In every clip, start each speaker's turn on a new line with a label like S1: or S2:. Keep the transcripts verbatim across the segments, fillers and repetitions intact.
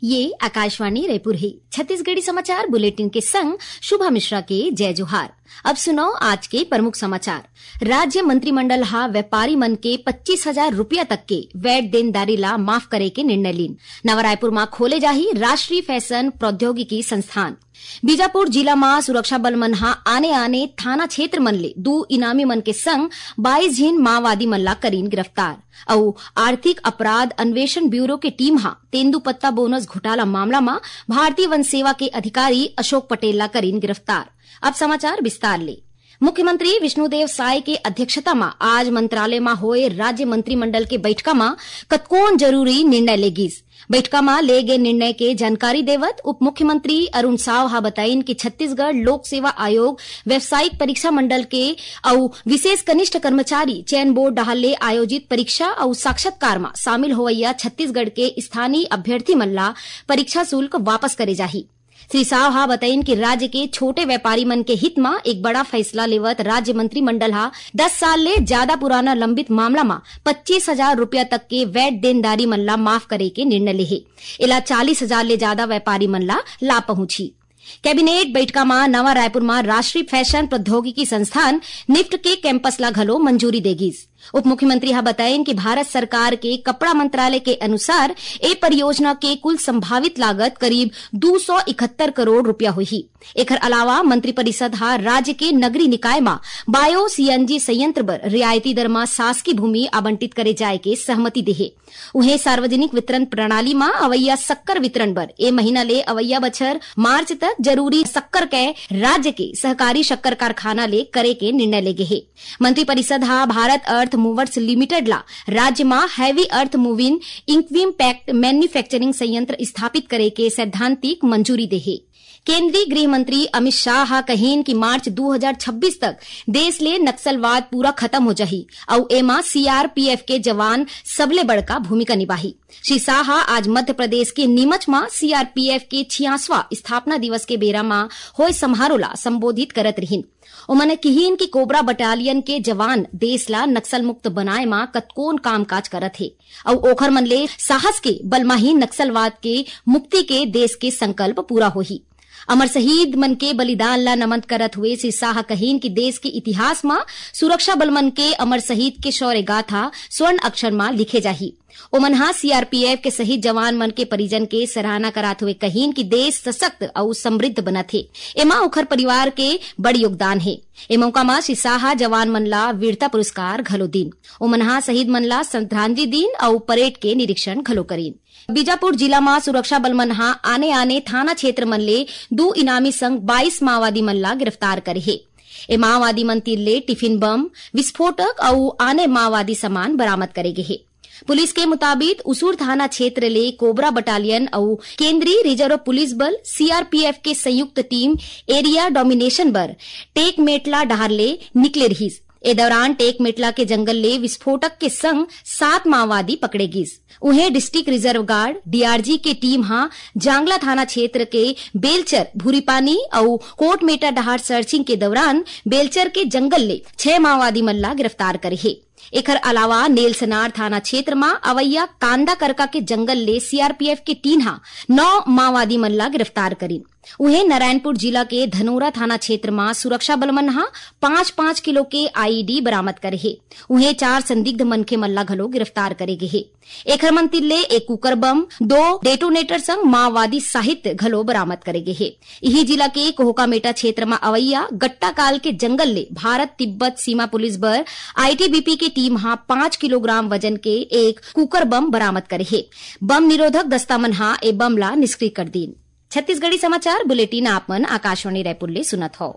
S1: ये आकाशवाणी रायपुर है। छत्तीसगढ़ी समाचार बुलेटिन के संग शुभा मिश्रा के जय जोहार। अब सुनो आज के प्रमुख समाचार। राज्य मंत्रिमंडल हा व्यापारी मन के पच्चीस हजार रूपया तक के वैट देनदारी ला माफ करे के निर्णय लीन। नवा रायपुर में खोले जाही राष्ट्रीय फैशन प्रौद्योगिकी संस्थान। बीजापुर जिला में सुरक्षा बल मन हा आने आने थाना क्षेत्र मन ले दो इनामी मन के संग बाईस झीन माओवादी मन ला करीन गिरफ्तार। और आर्थिक अपराध अन्वेषण ब्यूरो के टीम हा तेंदुपत्ता बोनस घोटाला मामला में भारतीय वन सेवा के अधिकारी अशोक पटेल ला करीन गिरफ्तार। अब समाचार विस्तार ले। मुख्यमंत्री विष्णुदेव साय के अध्यक्षता में आज मंत्रालय में होए राज्य मंत्रिमंडल के बैठका में कतकोन जरूरी निर्णय लेगिस। बैठका में ले गए निर्णय के जानकारी देवत उप मुख्यमंत्री अरुण साव हा बताइन कि छत्तीसगढ़ लोक सेवा आयोग व्यावसायिक परीक्षा मंडल के और विशेष कनिष्ठ कर्मचारी चयन बोर्ड डहाले आयोजित परीक्षा और साक्षात्कार में शामिल होवैया छत्तीसगढ़ के स्थानीय अभ्यर्थी मन ला परीक्षा शुल्क वापस करे जाही। श्री साव हा बताइन कि राज्य के छोटे व्यापारी मन के हित में एक बड़ा फैसला लेवत राज्य मंत्रिमंडल हा दस साल ले ज्यादा पुराना लंबित मामला में पच्चीस हजार रूपया तक के वैट देनदारी मन ला माफ करे के निर्णय लेहे। इला चालीस हजार ले ज्यादा व्यापारी मन ला लाभ पहुंची। कैबिनेट बैठका में नवा रायपुर में राष्ट्रीय फैशन प्रौद्योगिकी संस्थान निफ्ट के कैंपस ला घलो मंजूरी देगिस। उप मुख्यमंत्री हा बताइन कि भारत सरकार के कपड़ा मंत्रालय के अनुसार ए परियोजना के कुल संभावित लागत करीब दो सौ इकहत्तर करोड़ रुपया हुई। एकर अलावा मंत्रिपरिषद हा राज्य के नगरीय निकाय में बायो सीएनजी संयंत्र बर रियायती दर में शासकीय भूमि आवंटित करे जाए के सहमति देहे। उन्हें सार्वजनिक वितरण प्रणाली में अवैया शक्कर वितरण बर ए महीना ले अवैया बछर मार्च तक जरूरी शक्कर के राज्य के सहकारी शक्कर कारखाना ले करे के निर्णय ले गे। मंत्रिपरिषद हा भारत अर्थ मूवर्स लिमिटेड ला राज्य में heavy earth moving इंक्विम pact manufacturing संयंत्र स्थापित करे के सैद्धांतिक मंजूरी देहे। केंद्रीय गृह मंत्री अमित शाह हा कहीन कि मार्च दो हजार छब्बीस तक देश ले नक्सलवाद पूरा खत्म हो जाही और एमा सीआरपीएफ के जवान सबले बड़का भूमिका निभाही। श्री शाह आज मध्य प्रदेश के नीमच में सीआरपीएफ के छियासवां स्थापना दिवस के बेरा में होए समारोह ला संबोधित करत रहिन। उन्होंने कहीन कि कोबरा बटालियन के जवान देश ला नक्सल मुक्त बनाए मा कतकोन कामकाज करत हे और ओखर मन ले साहस के बलमाही नक्सलवाद के मुक्ति के देश के संकल्प पूरा होही। अमर शहीद मन के बलिदान ला नमन करत हुए श्री शाह कहीन कि देश के इतिहास में सुरक्षा बल मन के अमर शहीद के शौर्य गाथा स्वर्ण अक्षर में लिखे जाही। ओमनहा सीआरपीएफ के शहीद जवान मन के परिजन के सराहना करात हुए कहीन कि देश सशक्त और समृद्ध बनत हे। एमा ओखर परिवार के बड़ योगदान है। ए मौका में श्री शाह जवान मन ला वीरता पुरस्कार घलो दिन। ओमनहा शहीद मन ला श्रद्धांजलि दिन और परेड के निरीक्षण घलो करीन। बीजापुर जिला में सुरक्षा बल मन हा आने आने थाना क्षेत्र मन ले दो इनामी संग बाईस माओवादी मन ला गिरफ्तार करे हे। ए माओवादी मन तीर ले टिफिन बम विस्फोटक और आने माओवादी सामान बरामद करे गे हे। पुलिस के मुताबिक उसूर थाना क्षेत्र ले कोबरा बटालियन और केंद्रीय रिजर्व पुलिस बल सीआरपीएफ के संयुक्त टीम एरिया डोमिनेशन बर टेक मेटला डहार ले निकले रहीस। ए दौरान टेक मेटला के जंगल ले विस्फोटक के संग सात माओवादी पकड़े गिस। उन्हें डिस्ट्रिक्ट रिजर्व गार्ड डीआरजी के टीम हा जांगला थाना क्षेत्र के बेलचर भूरीपानी और कोटमेटा डहार सर्चिंग के दौरान बेलचर के जंगल ले छह माओवादी मल्ला गिरफ्तार करे हे। एकर अलावा नेलसनार थाना क्षेत्र में अवैया कांदा करका के जंगल ले सीआरपीएफ के टीम हा नौ माओवादी मल्ला गिरफ्तार करीन। उन्हें नारायणपुर जिला के धनोरा थाना क्षेत्र में सुरक्षा बल मन हा पांच पांच किलो के आईईडी बरामद करे हे। उन्हें चार संदिग्ध मनखे मल्ला घलो गिरफ्तार करे गे हे। एकर मन तिल्ले एक कुकर बम दो डेटोनेटर संग माओवादी साहित्य घलो बरामद करे गे हे। यही जिला के कोहकामेटा क्षेत्र में अवैया गट्टा काल के जंगल ले भारत तिब्बत सीमा पुलिस बर आईटीबीपी के टीम हा पांच किलोग्राम वजन के एक कुकर बम बरामद करे हे। बम निरोधक दस्ता मन हा ए बम ला निष्क्रिय कर दीन। छत्तीसगढ़ी समाचार बुलेटिन आप मन आकाशवाणी रायपुर ले सुनत हो।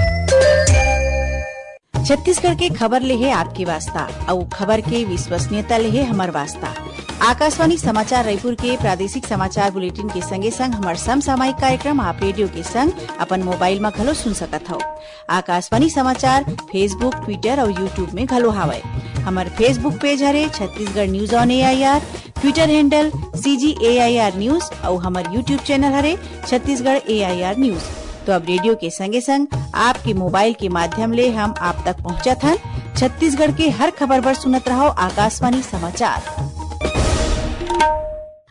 S2: छत्तीसगढ़ के खबर ले है आपकी वास्ता और खबर के विश्वसनीयता ले है हमार वास्ता। आकाशवाणी समाचार रायपुर के प्रादेशिक समाचार बुलेटिन के संगे संग हमार समसामयिक कार्यक्रम आप रेडियो के संग अपन मोबाइल में घलो सुन सकत हो। आकाशवाणी समाचार फेसबुक, ट्विटर और यूट्यूब में घलो हावय। हमार फेसबुक पेज हरे Chhattisgarh news on AIR, Twitter handle CG AIR news और हमार यूट्यूब चैनल हरे छत्तीसगढ़ एआईआर न्यूज। तो अब रेडियो के संगे संग आपके मोबाइल के माध्यम ले हम आप तक पहुंचत हन। छत्तीसगढ़ के हर खबर पर सुनत रहो आकाशवाणी समाचार।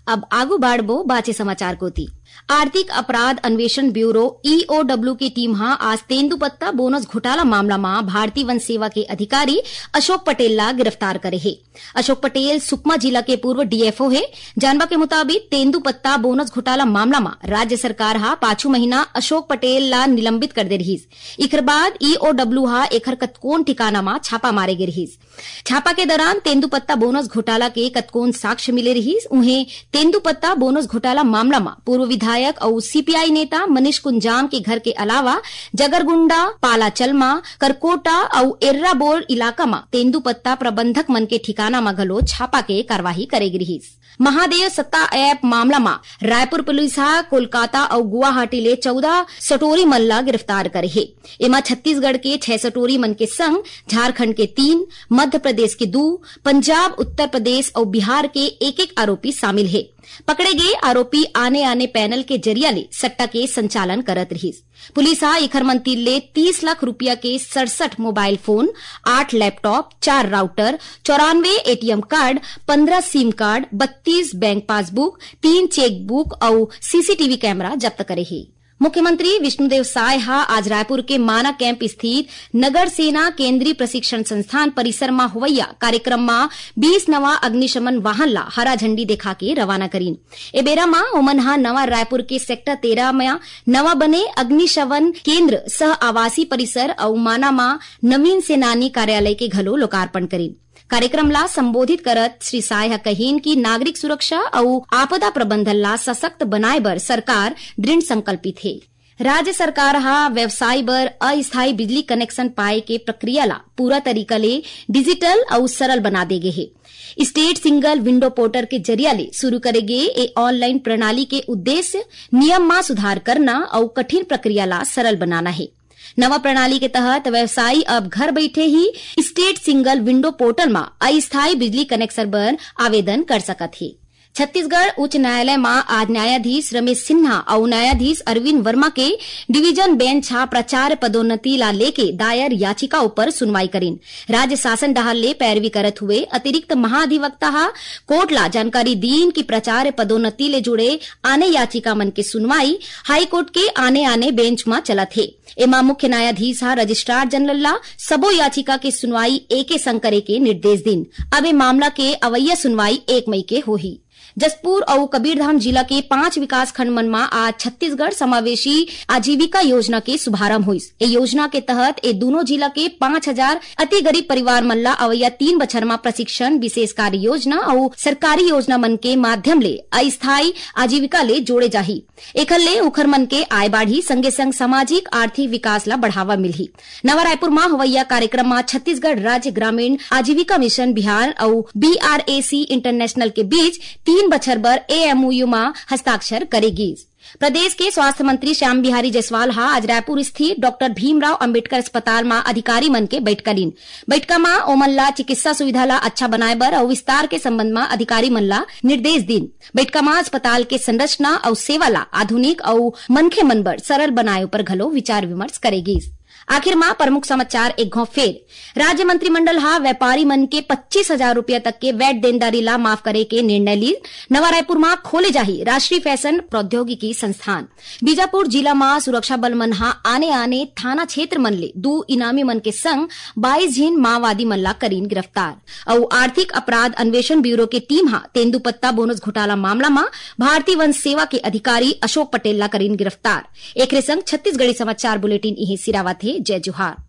S1: अब आगू बाढ़बो बाचे समाचार कोती। आर्थिक अपराध अन्वेषण ब्यूरो ईओडब्ल्यू की टीम हा आज तेंदुपत्ता बोनस घोटाला मामला में भारतीय वन सेवा के अधिकारी अशोक पटेल ला गिरफ्तार करे है। अशोक पटेल सुकमा जिला के पूर्व डीएफओ है। जानवा के मुताबिक तेंदुपत्ता बोनस घोटाला मामला में राज्य सरकार हा पांचू महीना अशोक पटेल ला निलंबित कर दे रहीस। इकर बाद ईओडब्ल्यू हा एकर कतकोन ठिकाना में छापा मारे गे रहीस। छापा के दौरान तेंदुपत्ता बोनस घोटाला के कतकोन साक्ष्य मिले रहीस। उन्हें तेंदुपत्ता बोनस घोटाला मामला में पूर्व विधायक और सीपीआई नेता मनीष कुंजाम के घर के अलावा जगरगुंडा, पाला चलमा, करकोटा और एर्राबोर इलाका में तेंदुपत्ता प्रबंधक मन के ठिकाना में घलो छापा के कार्यवाही करेगी रहीस। महादेव सत्ता ऐप मामला में रायपुर पुलिस हा कोलकाता और गुवाहाटी ले चौदह सटोरी मन ला गिरफ्तार करे है। एमा छत्तीसगढ़ के छह सटोरी मन के संग झारखंड के तीन, मध्य प्रदेश के दो, पंजाब, उत्तर प्रदेश और बिहार के एक एक आरोपी शामिल है। पकड़े गए आरोपी आने आने पैनल के जरिया ले सट्टा के संचालन करत रहीस। पुलिस हा एखर मंती ले तीस लाख रुपया के सड़सठ मोबाइल फोन, आठ लैपटॉप, चार राउटर, चौरानवे एटीएम कार्ड, पंद्रह सिम कार्ड, बत्तीस बैंक पासबुक, तीन चेक बुक और सीसीटीवी कैमरा जब्त करे है। मुख्यमंत्री विष्णुदेव साय हा आज रायपुर के माना कैंप स्थित नगर सेना केंद्रीय प्रशिक्षण संस्थान परिसर में होवैया कार्यक्रम में बीस नवा अग्निशमन वाहन ला हरा झंडी दिखा के रवाना करीन। ए बेरा में ओमन हा नवा रायपुर के सेक्टर तेरह में नवा बने अग्निशमन केंद्र सह आवासीय परिसर और माना में नवीन सेनानी कार्यालय के घलो लोकार्पण करीन। कार्यक्रम ला संबोधित करत श्री साय कहीन की नागरिक सुरक्षा और आपदा प्रबंधन ला सशक्त बनाए बर सरकार दृढ़ संकल्पित है। राज्य सरकार हा व्यवसाय बर अस्थायी बिजली कनेक्शन पाए के प्रक्रिया ला पूरा तरीका ले डिजिटल और सरल बना देगे है। स्टेट सिंगल विंडो पोर्टल के जरिया ले शुरू करेगे ए ऑनलाइन प्रणाली के उद्देश्य नियम में सुधार करना और कठिन प्रक्रिया ला सरल बनाना है। नवा प्रणाली के तहत व्यवसायी अब घर बैठे ही स्टेट सिंगल विंडो पोर्टल में अस्थायी बिजली कनेक्शन बर आवेदन कर सकत है। छत्तीसगढ़ उच्च न्यायालय में आज न्यायाधीश रमेश सिन्हा और न्यायाधीश अरविंद वर्मा के डिवीजन बेंच हा प्रचार पदोन्नति ला लेके दायर याचिका ऊपर सुनवाई करीन। राज्य शासन डहाल ले पैरवी करत हुए अतिरिक्त महाधिवक्ता हा कोर्ट ला जानकारी दीन की प्रचार पदोन्नति ले जुड़े आने याचिका मन के सुनवाई हाईकोर्ट के आने आने बेंच में चलत है। एमा मुख्य न्यायाधीश हा रजिस्ट्रार जनरल ला सबो याचिका के सुनवाई एके संग करे के निर्देश दिन। अब ए मामला के अवैया सुनवाई एक मई के होही। जसपुर और कबीरधाम जिला के पांच विकास खंड मन में आज छत्तीसगढ़ समावेशी आजीविका योजना के शुभारंभ हुई। ए योजना के तहत ए दोनों जिला के पांच हजार अति गरीब परिवार मन ला अवैया तीन बछर में प्रशिक्षण, विशेष कार्य योजना और सरकारी योजना मन के माध्यम ले अस्थायी आजीविका ले जोड़े जाही। एखर ले उखर मन के आय बाढ़ी, संगे संग सामाजिक आर्थिक विकास ला बढ़ावा मिलही। नवा रायपुर में होवैया कार्यक्रम में छत्तीसगढ़ राज्य ग्रामीण आजीविका मिशन बिहार और बीआरएसी इंटरनेशनल के बीच तीन बछर बर एएमओयू में हस्ताक्षर करेगी। प्रदेश के स्वास्थ्य मंत्री श्याम बिहारी जायसवाल हा आज रायपुर स्थित डॉक्टर भीमराव अंबेडकर अस्पताल में अधिकारी मन के बैठक लीन। बैठका में ओमन ला चिकित्सा सुविधा ला अच्छा बनाए बर और विस्तार के संबंध में अधिकारी मन ला निर्देश दीन। बैठका में अस्पताल के संरचना और सेवा ला आधुनिक और मनखे मन बर सरल बनाए ऊपर घलो विचार विमर्श करेगी। आखिर में प्रमुख समाचार एक घौ फेर। राज्य मंत्रिमंडल हा व्यापारी मन के पच्चीस हजार रूपया तक के वैट देनदारी ला माफ करे के निर्णय ली। नवा रायपुर में खोले जाही राष्ट्रीय फैशन प्रौद्योगिकी संस्थान। बीजापुर जिला में सुरक्षा बल मन हा आने आने थाना क्षेत्र मन ले दो इनामी मन के संग बाईस झीन माओवादी मन ला करीन गिरफ्तार। और आर्थिक अपराध अन्वेषण ब्यूरो के टीम हा तेंदुपत्ता बोनस घोटाला मामला में भारतीय वन सेवा के अधिकारी अशोक पटेल ला करीन गिरफ्तार। एकरे संग छत्तीसगढ़ी समाचार बुलेटिन इहे सिरावत है। जय जोहार।